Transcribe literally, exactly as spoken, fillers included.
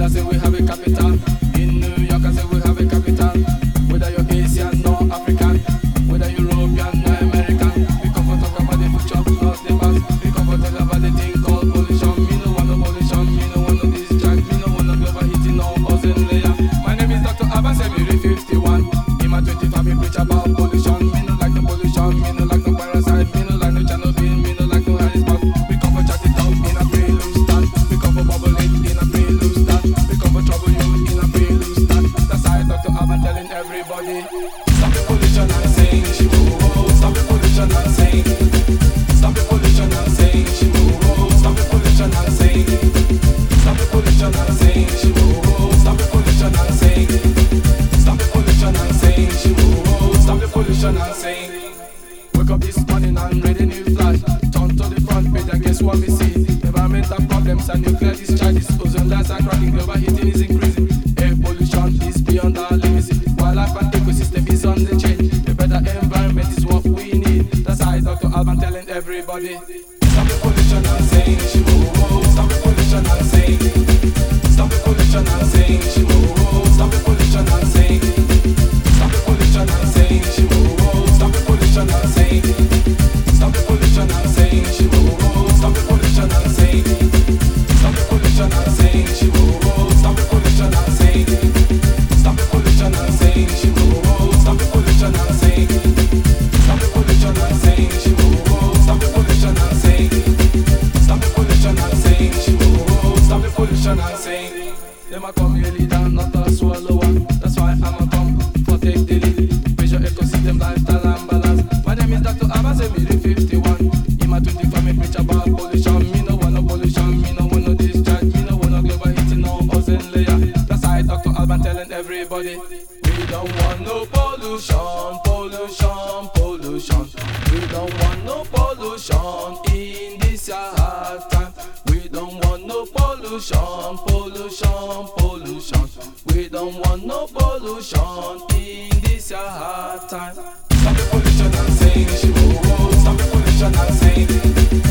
say we have a capital. In New York, I say we have a capital. Whether you're Asian or African, whether European or American, we come for talk about the future, not the past. We come for talk about the thing called pollution. Me no want no pollution, me no want no discharge, me no want no global heating or ozone layer. My name is Doctor Abbas Emiri fifty-one. In my twenty-five, we preach about pollution. Me no like no pollution, me no like no parasite, me no like no Chernobyl, me no like no Harrisburg. We come for chat it out in a prelude stand. We come for bubble it in a prelude stand. We come for trouble you in a prelude stand. That's why Doctor Abbas telling everybody, stop the pollution and sing, she woo woo. Stop the pollution and sing. Stop the pollution and sing, she woo woo. Stop the pollution and sing. Stop the pollution and sing, she woo woo. Stop the pollution and sing. Stop the pollution and sing, she woo woo. Stop the pollution and sing. Wake up this morning and read a new flash. Turn to the front page and guess what we see? Environmental problems and nuclear discharges. Ozone layers are cracking, global heating is increasing. Air pollution is beyond our limits. Wildlife and ecosystem is on the change. A better environment is what we need. That's why Doctor Alban telling everybody, stop the pollution and sing, she woo woo. Stop the pollution and sing. Stop the pollution and sing, she woo woo. Stop the pollution and sing. Stop the pollution and sing, she woo woo. Stop the pollution and sing. Stop the pollution and sing, she woo woo. Stop the pollution and sing. Stop the pollution and sing, she woo woo. Stop the pollution and sing. Stop the pollution and sing, she woo woo. Stop the pollution and sing. Stop the pollution and sing, she woo woo. Stop the pollution and sing. Stop the pollution and sing, she woo woo. Stop the pollution and sing. Them a come here leader, not a swallower. That's why I'm a come for take the lead. Pressure ecosystem, lifestyle and balance. My name is Doctor Abbas Emiri fifty-one. In my twenty-five, me preach about pollution. Me no want no pollution, me no want no discharge, me no want no global heating, no ozone layer. That's why Doctor Alban telling everybody, we don't want no pollution, pollution, pollution. We don't want no pollution in this year hard time. We don't want no pollution, pollution, pollution. We don't want no pollution in this year hard time. Stop the pollution and sing, she woo woo. Stop the pollution and sing.